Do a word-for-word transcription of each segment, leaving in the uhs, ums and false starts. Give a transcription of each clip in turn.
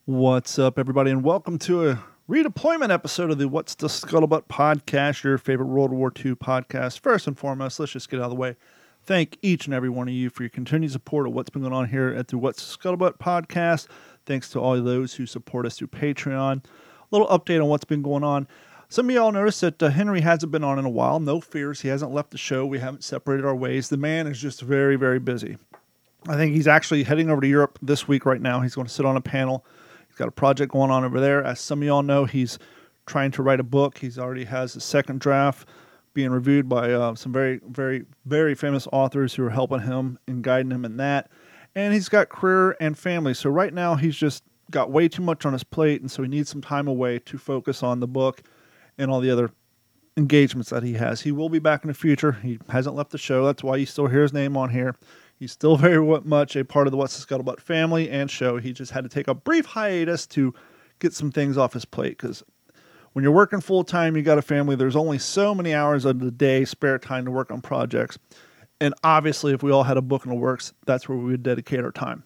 What's up, everybody, and welcome to a redeployment episode of the What's the Scuttlebutt podcast, your favorite World War Two podcast. First and foremost, let's just get out of the way. Thank each and every one of you for your continued support of what's been going on here at the What's the Scuttlebutt podcast. Thanks to all of those who support us through Patreon. A little update on what's been going on. Some of y'all noticed that uh, Henry hasn't been on in a while. No fears. He hasn't left the show. We haven't separated our ways. The man is just very, very busy. I think he's actually heading over to Europe this week right now. He's going to sit on a panel. He's got a project going on over there. As some of y'all know, he's trying to write a book. He's already has a second draft being reviewed by uh, some very, very, very famous authors who are helping him and guiding him in that. And he's got career and family. So right now he's just got way too much on his plate, and so he needs some time away to focus on the book and all the other engagements that he has. He will be back in the future. He hasn't left the show. That's why you still hear his name on here. He's still very much a part of the What's the Scuttlebutt family and show. He just had to take a brief hiatus to get some things off his plate, because when you're working full-time, you got a family, there's only so many hours of the day spare time to work on projects. And obviously, if we all had a book in the works, that's where we would dedicate our time.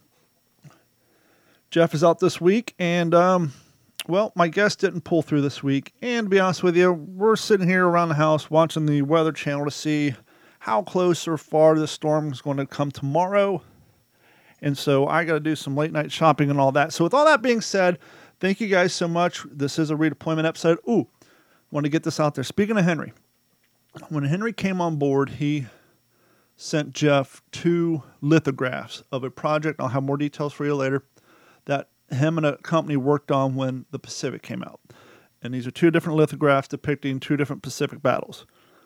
Jeff is out this week, and, um, well, my guest didn't pull through this week. And to be honest with you, we're sitting here around the house watching the Weather Channel to see how close or far the storm is going to come tomorrow. And so I got to do some late night shopping and all that. So with all that being said, thank you guys so much. This is a redeployment episode. Ooh, want to get this out there. Speaking of Henry, when Henry came on board, he sent Jeff two lithographs of a project. I'll have more details for you later, that him and a company worked on when the Pacific came out. And these are two different lithographs depicting two different Pacific battles.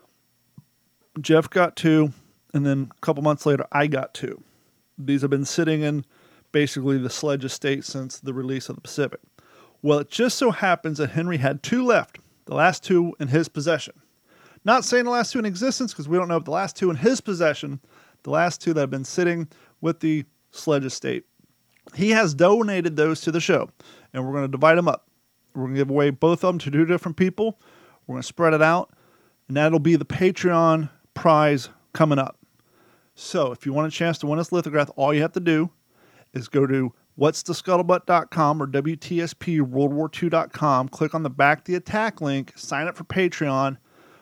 Jeff got two, and then a couple months later, I got two. These have been sitting in basically the Sledge estate since the release of the Pacific. Well, it just so happens that Henry had two left, the last two in his possession. Not saying the last two in existence, because we don't know, but the last two in his possession, the last two that have been sitting with the Sledge estate. He has donated those to the show, and we're going to divide them up. We're going to give away both of them to two different people. We're going to spread it out, and that'll be the Patreon prize coming up. So if you want a chance to win this lithograph, all you have to do is go to whats the scuttlebutt dot com or W T S P world war two dot com, click on the Back the Attack link, sign up for Patreon.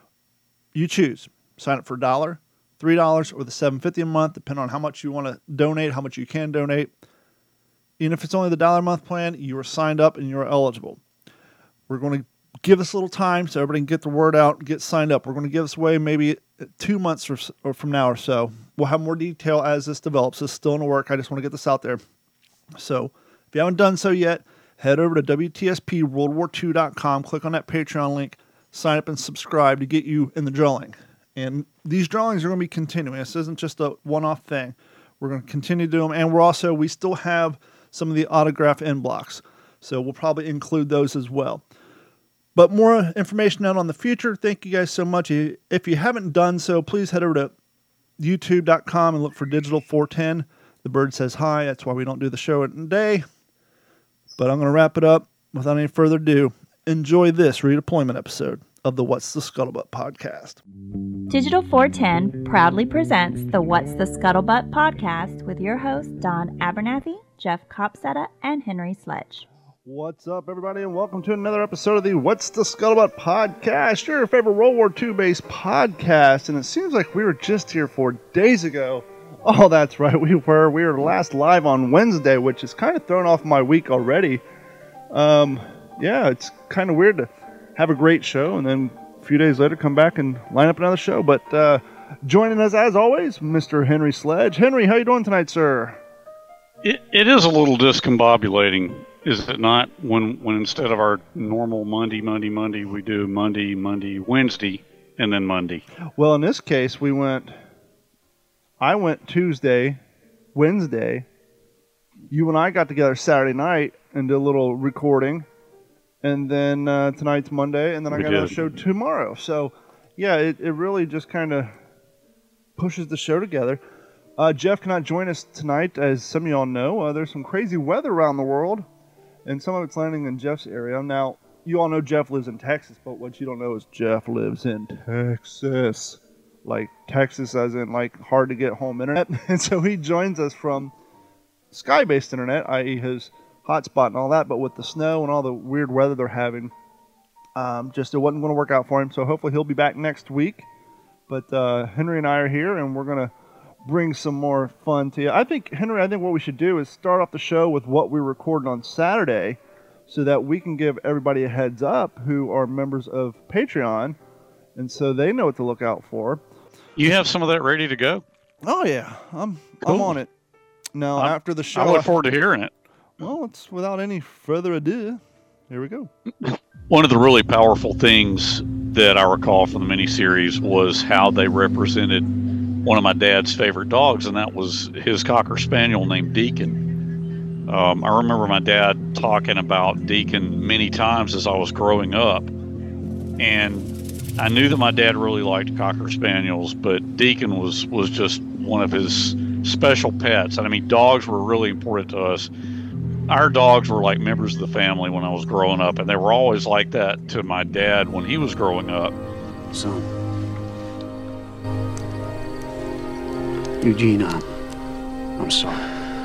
You choose. Sign up for a dollar, three dollars, or the seven fifty a month, depending on how much you want to donate, how much you can donate. Even if it's only the dollar a month plan, you are signed up and you're eligible. We're going to give this a little time so everybody can get the word out and get signed up. We're going to give this away maybe two months or, or from now or so. We'll have more detail as this develops. It's still in the work. I just want to get this out there. So if you haven't done so yet, head over to W T S P world war two dot com, click on that Patreon link, sign up and subscribe to get you in the drawing. And these drawings are going to be continuing. This isn't just a one-off thing. We're going to continue to do them. And we're also, we still have some of the autograph end blocks. So we'll probably include those as well. But more information out on the future. Thank you guys so much. If you haven't done so, please head over to youtube dot com and look for Digital four ten. The bird says hi. That's why we don't do the show in a day. But I'm going to wrap it up without any further ado. Enjoy this redeployment episode of the What's the Scuttlebutt podcast. Digital four ten proudly presents the What's the Scuttlebutt podcast with your hosts Don Abernathy, Jeff Copsetta, and Henry Sledge. What's up, everybody, and welcome to another episode of the What's the Scuttlebutt podcast, your favorite World War Two based podcast. And it seems like we were just here four days ago. Oh, that's right, we were. We were last live on Wednesday, which is kind of thrown off my week already. Um, yeah, it's kind of weird to have a great show and then a few days later come back and line up another show. But uh, joining us, as always, Mister Henry Sledge. Henry, how you doing tonight, sir? It, it is a little discombobulating. Is it not, when when instead of our normal Monday, Monday, Monday, we do Monday, Monday, Wednesday, and then Monday? Well, in this case, we went, I went Tuesday, Wednesday. You and I got together Saturday night and did a little recording. And then uh, tonight's Monday, and then I we got did. a show tomorrow. So, yeah, it, it really just kind of pushes the show together. Uh, Jeff cannot join us tonight, as some of y'all know. Uh, there's some crazy weather around the world. And some of it's landing in Jeff's area. Now, you all know Jeff lives in Texas, but what you don't know is Jeff lives in Texas. Like, Texas as in, like, hard to get home internet. And so he joins us from Sky-based internet, that is his hotspot and all that. But with the snow and all the weird weather they're having, um, just it wasn't going to work out for him. So hopefully he'll be back next week. But uh, Henry and I are here, and we're going to bring some more fun to you. I think, Henry, I think what we should do is start off the show with what we recorded on Saturday so that we can give everybody a heads up who are members of Patreon, and so they know what to look out for. You have some of that ready to go? Oh, yeah. I'm Cool. I'm on it. Now, I'm, after the show... I look forward to hearing it. Well, it's without any further ado. Here we go. One of the really powerful things that I recall from the miniseries was how they represented one of my dad's favorite dogs, and that was his Cocker Spaniel named Deacon. Um, I remember my dad talking about Deacon many times as I was growing up, and I knew that my dad really liked Cocker Spaniels, but Deacon was, was just one of his special pets. And I mean, dogs were really important to us. Our dogs were like members of the family when I was growing up, and they were always like that to my dad when he was growing up. Son. Eugene, I'm, I'm sorry.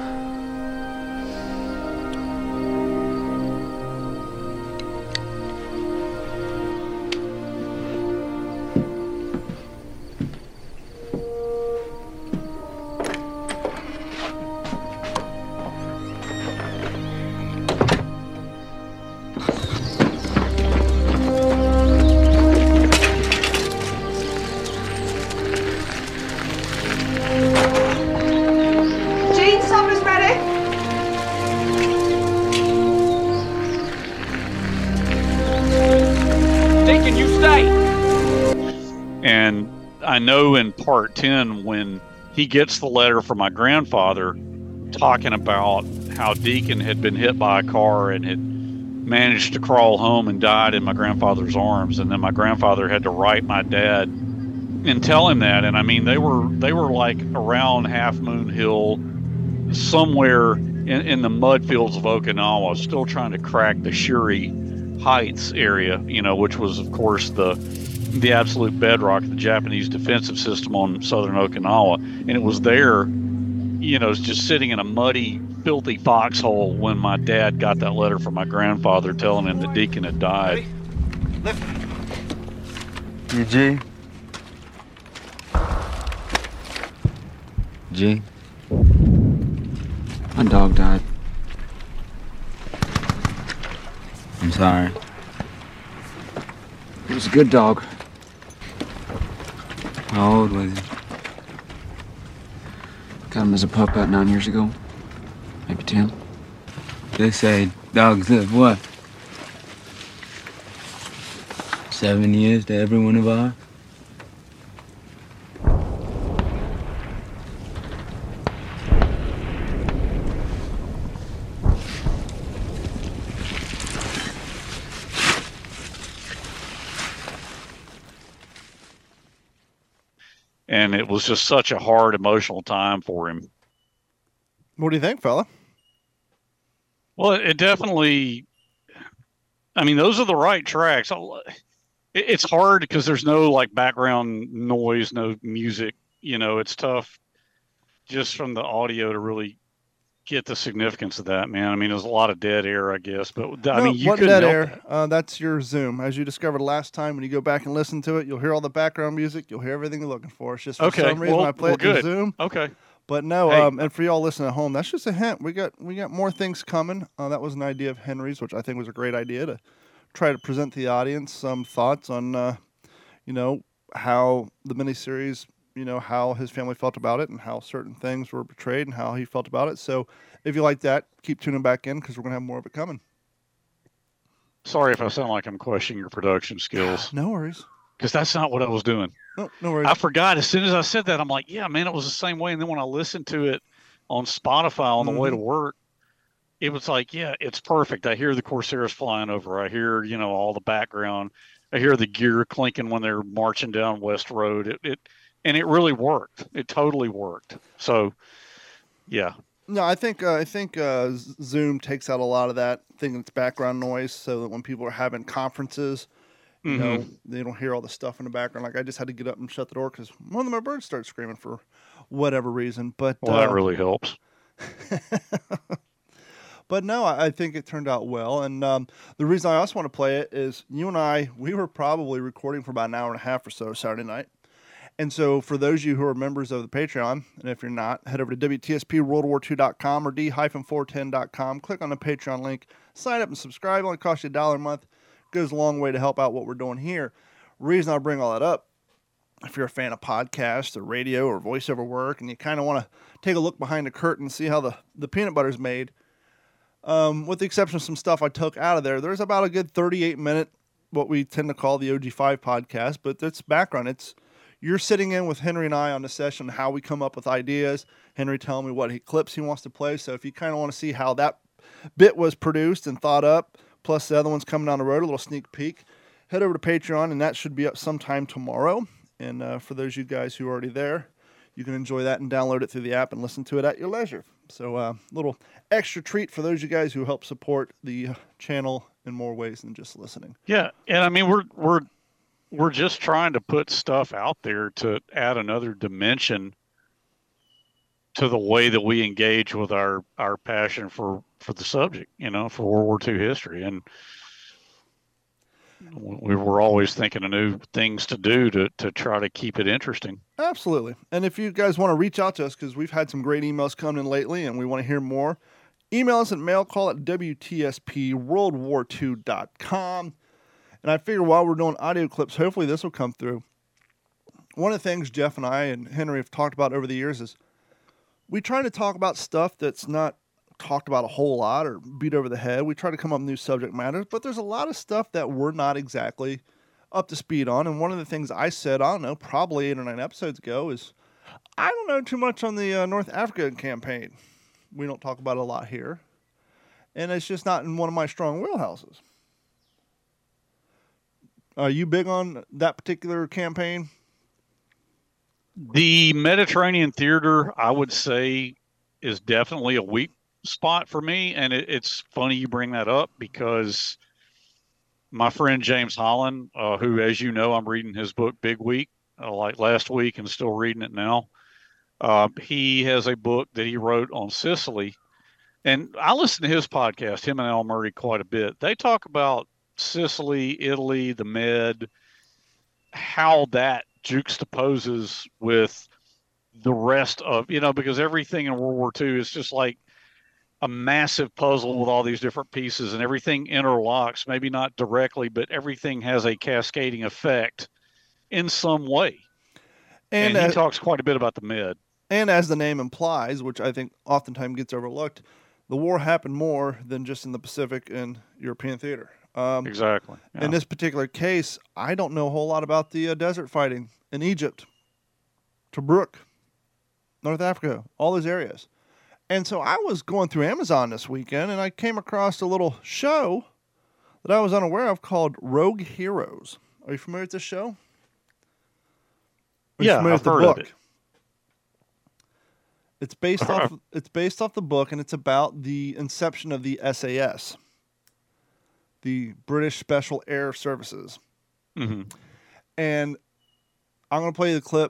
I know in part ten when he gets the letter from my grandfather talking about how Deacon had been hit by a car and had managed to crawl home and died in my grandfather's arms, and then my grandfather had to write my dad and tell him that. And I mean, they were they were like around Half Moon Hill, somewhere in, in the mud fields of Okinawa, still trying to crack the Shuri Heights area, you know, which was of course the the absolute bedrock of the Japanese defensive system on southern Okinawa. And it was there, you know, just sitting in a muddy, filthy foxhole when my dad got that letter from my grandfather telling him that Deacon had died. You G? G? My dog died. I'm sorry. He was a good dog. How old was he? Got him as a pup about nine years ago. Maybe ten. They say dogs live what? Seven years to every one of ours? And it was just such a hard emotional time for him. What do you think, fella? Well, it definitely, I mean, those are the right tracks. It's hard because there's no like background noise, no music, you know, it's tough just from the audio to really get the significance of that, man. I mean, there's a lot of dead air, I guess, but I no, mean, you what couldn't dead help air? it. Uh, that's your Zoom. As you discovered last time, when you go back and listen to it, you'll hear all the background music. You'll hear everything you're looking for. It's just for Okay, some reason well- I play well, it through good. Zoom. Okay. But no, Hey. um, and for y'all listening at home, that's just a hint. We got we got more things coming. Uh, that was an idea of Henry's, which I think was a great idea to try to present to the audience some thoughts on, uh, you know, how the miniseries, you know, how his family felt about it and how certain things were portrayed and how he felt about it. So if you like that, keep tuning back in because we're going to have more of it coming. Sorry if I sound like I'm questioning your production skills, No worries. because that's not what I was doing. No, no worries. I forgot as soon as I said that, I'm like, yeah, man, it was the same way. And then when I listened to it on Spotify on the way to work, it was like, yeah, it's perfect. I hear the Corsairs flying over. I hear, you know, all the background. I hear the gear clinking when they're marching down West Road. It, it and it really worked. It totally worked. So, yeah. No, I think uh, I think uh, Z- Zoom takes out a lot of that thing that's background noise, so that when people are having conferences, you Mhm. know, they don't hear all the stuff in the background. Like I just had to get up and shut the door because one of my birds started screaming for whatever reason. But Well, uh, that really helps. But no, I, I think it turned out well. And um, the reason I also want to play it is you and I, we were probably recording for about an hour and a half or so Saturday night. And so for those of you who are members of the Patreon, and if you're not, head over to W T S P World War two dot com or D four ten dot com. Click on the Patreon link, sign up and subscribe. It only costs you a dollar a month. It goes a long way to help out what we're doing here. Reason I bring all that up, if you're a fan of podcasts or radio or voiceover work and you kind of want to take a look behind the curtain and see how the, the peanut butter is made, um, with the exception of some stuff I took out of there, there's about a good thirty-eight minute, what we tend to call the O G five podcast, but it's background. It's You're sitting in with Henry and I on the session, how we come up with ideas. Henry telling me what he, clips he wants to play. So if you kind of want to see how that bit was produced and thought up, plus the other ones coming down the road, a little sneak peek, head over to Patreon, and that should be up sometime tomorrow. And uh, for those of you guys who are already there, you can enjoy that and download it through the app and listen to it at your leisure. So a uh, little extra treat for those of you guys who help support the channel in more ways than just listening. Yeah, and I mean, we're we're we're just trying to put stuff out there to add another dimension to the way that we engage with our, our passion for, for the subject, you know, for World War Two history. And we were always thinking of new things to do to, to try to keep it interesting. Absolutely. And if you guys want to reach out to us, because we've had some great emails coming in lately and we want to hear more, email us at mailcall at W T S P World War two dot com. And I figure while we're doing audio clips, hopefully this will come through. One of the things Jeff and I and Henry have talked about over the years is we try to talk about stuff that's not talked about a whole lot or beat over the head. We try to come up with new subject matters, but there's a lot of stuff that we're not exactly up to speed on. And one of the things I said, I don't know, probably eight or nine episodes ago is I don't know too much on the uh, North Africa campaign. We don't talk about it a lot here. And it's just not in one of my strong wheelhouses. Are you big on that particular campaign? The Mediterranean theater, I would say, is definitely a weak spot for me. And it, it's funny you bring that up because my friend James Holland, uh, who, as you know, I'm reading his book, Big Week, uh, like last week and still reading it now. Uh, he has a book that he wrote on Sicily. And I listen to his podcast, him and Al Murray, quite a bit. They talk about Sicily, Italy, the Med, how that juxtaposes with the rest of, you know, because everything in World War Two is just like a massive puzzle with all these different pieces and everything interlocks, maybe not directly, but everything has a cascading effect in some way. And, and he as, talks quite a bit about the Med. And as the name implies, which I think oftentimes gets overlooked, the war happened more than just in the Pacific and European theater. Um, exactly. Yeah. In this particular case, I don't know a whole lot about the uh, desert fighting in Egypt, Tobruk, North Africa, all those areas. And so I was going through Amazon this weekend, and I came across a little show that I was unaware of called Rogue Heroes. Are you familiar with this show? Are you yeah, familiar I've with the heard book? of it. It's based off. It's based off the book, and it's about the inception of the S A S, the British Special Air Services. Mm-hmm. And I'm going to play the clip.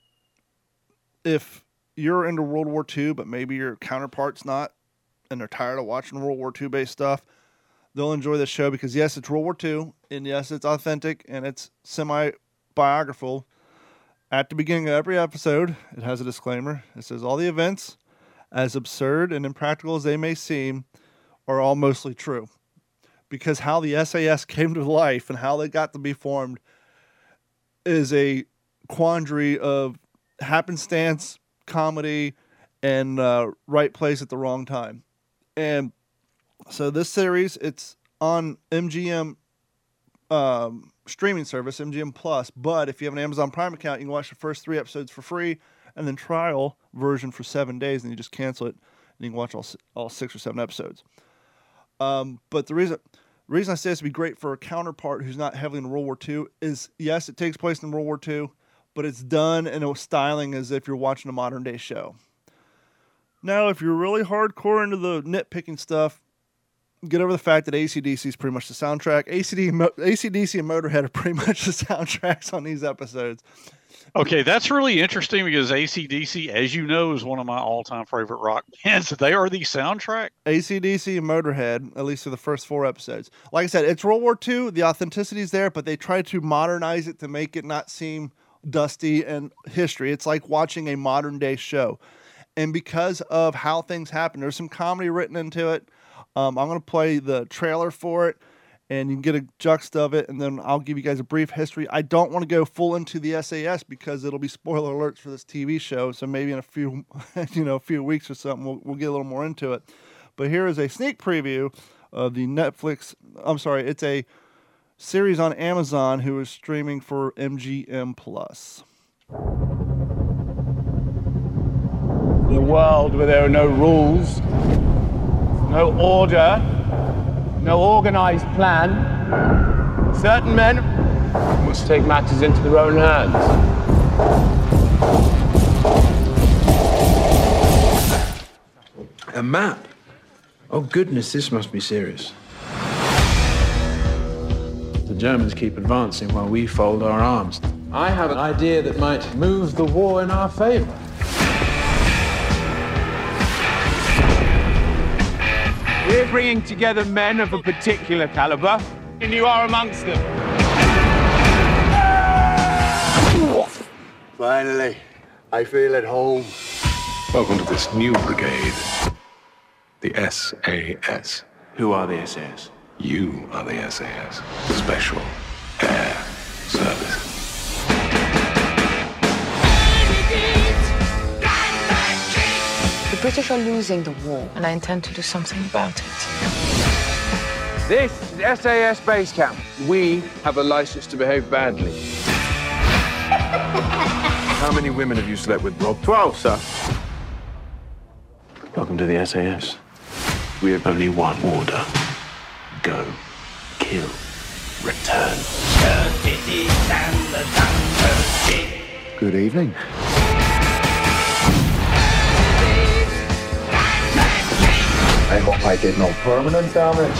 If you're into World War Two, but maybe your counterpart's not, and they're tired of watching World War Two based stuff, they'll enjoy this show because, yes, it's World War Two, and yes, it's authentic, and it's semi-biographical. At the beginning of every episode, it has a disclaimer. It says, all the events, as absurd and impractical as they may seem, are all mostly true. Because how the S A S came to life and how they got to be formed is a quandary of happenstance, comedy, and uh, right place at the wrong time. And so this series, it's on M G M um, streaming service, M G M Plus, but if you have an Amazon Prime account, you can watch the first three episodes for free, and then trial version for seven days, and you just cancel it, and you can watch all all six or seven episodes. Um, but the reason the reason I say this would be great for a counterpart who's not heavily in World War Two is, yes, it takes place in World War Two, but it's done in a styling as if you're watching a modern day show. Now, if you're really hardcore into the nitpicking stuff, get over the fact that A C D C is pretty much the soundtrack. A C D C and Motorhead are pretty much the soundtracks on these episodes. Okay, that's really interesting because A C D C, as you know, is one of my all-time favorite rock bands. They are the soundtrack. A C D C and Motorhead, at least for the first four episodes. Like I said, it's World War Two. The authenticity's there, but they tried to modernize it to make it not seem dusty and history. It's like watching a modern-day show. And because of how things happen, there's some comedy written into it. Um, I'm going to play the trailer for it, and you can get a juxt of it, and then I'll give you guys a brief history. I don't want to go full into the S A S because it'll be spoiler alerts for this T V show. So maybe in a few, you know, a few weeks or something, we'll, we'll get a little more into it. But here is a sneak preview of the Netflix. I'm sorry, it's a series on Amazon who is streaming for M G M Plus. In a world where there are no rules, no order, no organized plan, certain men must take matters into their own hands. A map? Oh goodness, this must be serious. The Germans keep advancing while we fold our arms. I have an idea that might move the war in our favor. We're bringing together men of a particular caliber, and you are amongst them. Finally, I feel at home. Welcome to this new brigade, the S A S. Who are the S A S? You are the S A S, the Special Air Service. The British are losing the war, and I intend to do something about it. This is S A S base camp. We have a license to behave badly. How many women have you slept with, Rob? Twelve, sir. Welcome to the S A S. We have only one order. Go, kill, return. Good evening. I hope I did no permanent damage.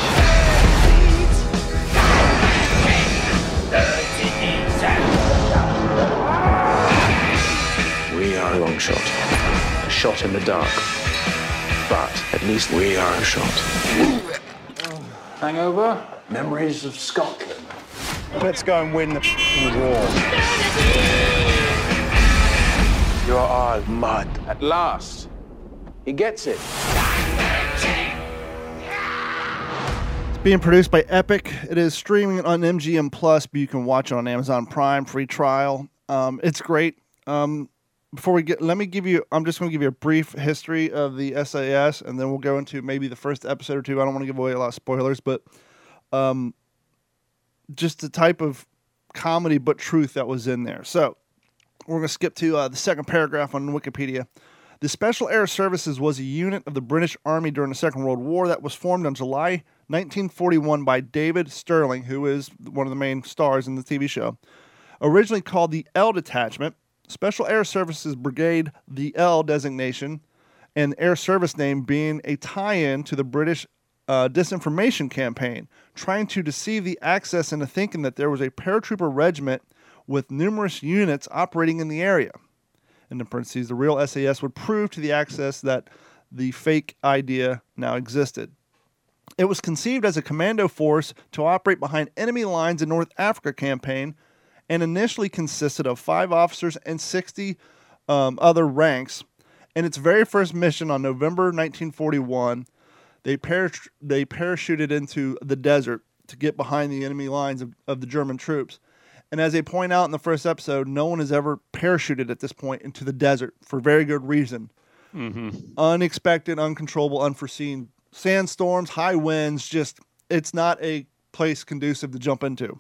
We are a long shot. A shot in the dark. But at least we are a shot. Hangover? Memories of Scotland. Let's go and win the war. You're all mud. At last, he gets it. Being produced by Epic. It is streaming on M G M Plus, but you can watch it on Amazon Prime, free trial. Um, it's great. Um, before we get, let me give you, I'm just going to give you a brief history of the S A S, and then we'll go into maybe the first episode or two. I don't want to give away a lot of spoilers, but um, just the type of comedy but truth that was in there. So we're going to skip to uh, the second paragraph on Wikipedia. The Special Air Services was a unit of the British Army during the Second World War that was formed on July nineteen forty-one by David Stirling, who is one of the main stars in the T V show. Originally called the L Detachment, Special Air Services Brigade, the L designation, and Air Service name being a tie-in to the British uh, disinformation campaign, trying to deceive the Axis into thinking that there was a paratrooper regiment with numerous units operating in the area. In the parentheses, the real S A S would prove to the Axis that the fake idea now existed. It was conceived as a commando force to operate behind enemy lines in North Africa campaign, and initially consisted of five officers and sixty um, other ranks. In its very first mission on November nineteen forty-one, they, parach- they parachuted into the desert to get behind the enemy lines of, of the German troops. And as they point out in the first episode, no one has ever parachuted at this point into the desert for very good reason. Mm-hmm. Unexpected, uncontrollable, unforeseen sandstorms, high winds, just, it's not a place conducive to jump into.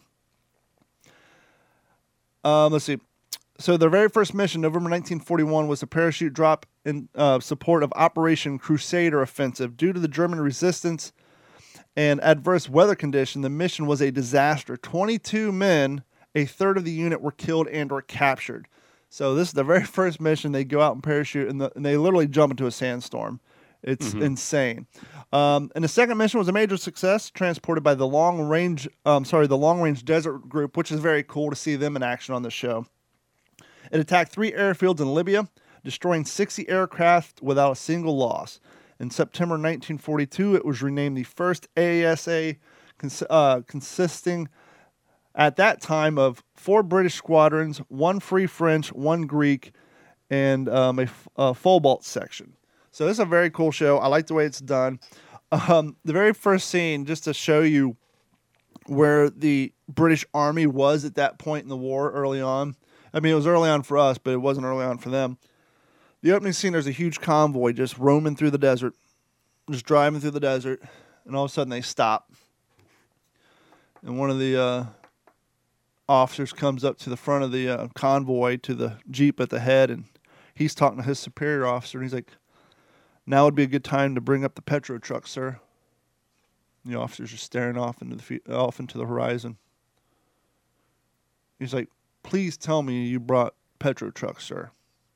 Um, let's see. So their very first mission, November nineteen forty-one, was a parachute drop in uh, support of Operation Crusader Offensive. Due to the German resistance and adverse weather condition, the mission was a disaster. twenty-two men, a third of the unit, were killed and or captured. So this is the very first mission. They go out and parachute, and, the, and they literally jump into a sandstorm. It's mm-hmm. insane. Um, and the second mission was a major success, transported by the long range, um, sorry, the long range desert group, which is very cool to see them in action on the show. It attacked three airfields in Libya, destroying sixty aircraft without a single loss. In September nineteen forty-two, it was renamed the first A S A, cons- uh, consisting at that time of four British squadrons, one Free French, one Greek, and um, a, a Phobalt section. So this is a very cool show. I like the way it's done. Um, the very first scene, just to show you where the British Army was at that point in the war early on. I mean, it was early on for us, but it wasn't early on for them. The opening scene, there's a huge convoy just roaming through the desert, just driving through the desert, and all of a sudden they stop. And one of the uh, officers comes up to the front of the uh, convoy to the Jeep at the head, and he's talking to his superior officer, and he's like, "Now would be a good time to bring up the Petro truck, sir." The officer's just staring off into the fe- off into the horizon. He's like, "Please tell me you brought Petro trucks, sir."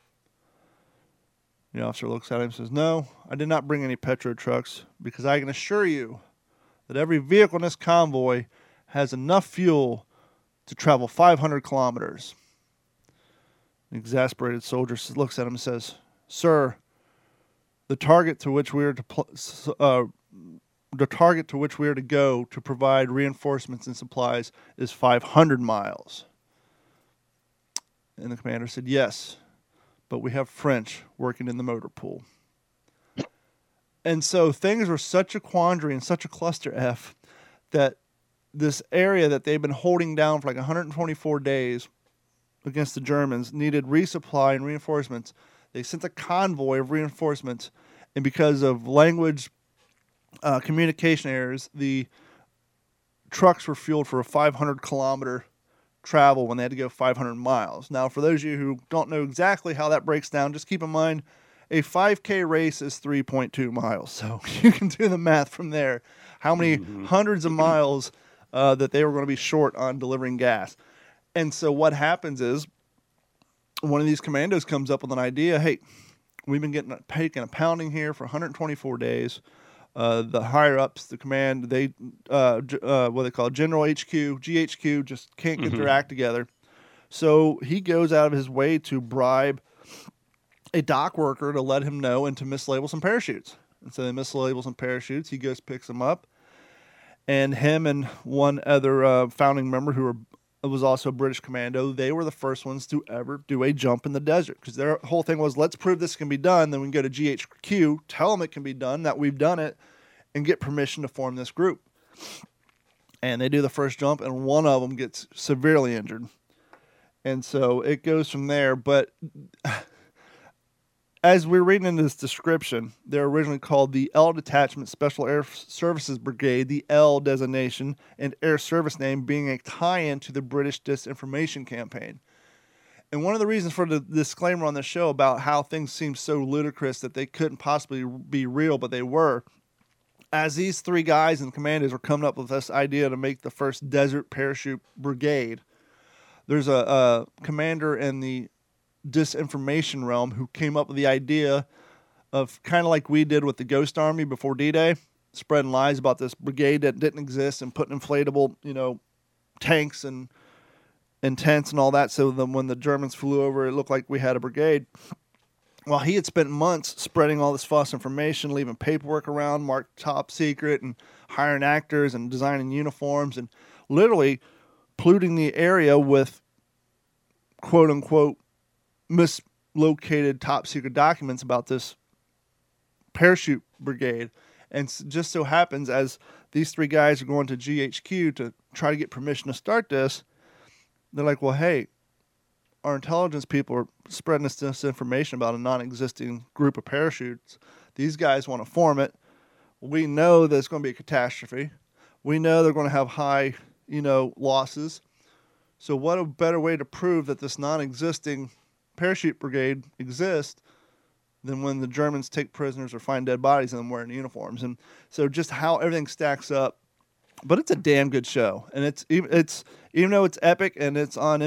The officer looks at him and says, "No, I did not bring any Petro trucks, because I can assure you that every vehicle in this convoy has enough fuel to travel five hundred kilometers. The exasperated soldier looks at him and says, "Sir, the target to which we are to pl- uh, the target to which we are to go to provide reinforcements and supplies is five hundred miles. And the commander said, "Yes, but we have French working in the motor pool." And so things were such a quandary and such a cluster F that this area that they've been holding down for like one hundred twenty-four days against the Germans needed resupply and reinforcements. They sent a convoy of reinforcements, and because of language uh, communication errors, the trucks were fueled for a five hundred kilometer travel when they had to go five hundred miles. Now, for those of you who don't know exactly how that breaks down, just keep in mind a five K race is three point two miles. So you can do the math from there. How many mm-hmm. hundreds of miles uh, that they were going to be short on delivering gas. And so what happens is one of these commandos comes up with an idea. Hey, we've been getting taking a pounding here for one hundred twenty-four days. Uh, the higher ups, the command, they uh, uh, what they call General H Q, G H Q, just can't get mm-hmm. their act together. So he goes out of his way to bribe a dock worker to let him know and to mislabel some parachutes. And so they mislabel some parachutes. He goes, picks them up, and him and one other uh, founding member who were was also a British commando, they were the first ones to ever do a jump in the desert, because their whole thing was, let's prove this can be done, then we can go to G H Q, tell them it can be done, that we've done it, and get permission to form this group. And they do the first jump, and one of them gets severely injured. And so it goes from there, but as we're reading in this description, they're originally called the L Detachment Special Air Services Brigade, the L designation and air service name being a tie-in to the British disinformation campaign. And one of the reasons for the disclaimer on this show about how things seem so ludicrous that they couldn't possibly be real, but they were, as these three guys and commandos were coming up with this idea to make the first Desert Parachute Brigade, there's a, a commander in the disinformation realm who came up with the idea of, kind of like we did with the Ghost Army before D-Day, spreading lies about this brigade that didn't exist and putting inflatable, you know, tanks and and tents and all that, so then when the Germans flew over, it looked like we had a brigade. Well, he had spent months spreading all this false information, leaving paperwork around marked top secret, and hiring actors and designing uniforms, and literally polluting the area with quote-unquote mislocated top secret documents about this parachute brigade. And just so happens, as these three guys are going to G H Q to try to get permission to start this, they're like, well, hey, our intelligence people are spreading this disinformation about a non-existing group of parachutes. These guys want to form it. We know that it's going to be a catastrophe. We know they're going to have high, you know, losses. So what a better way to prove that this non-existing parachute brigade exists than when the Germans take prisoners or find dead bodies and them wearing uniforms. And so just how everything stacks up. But it's a damn good show. And it's it's even though it's epic and it's on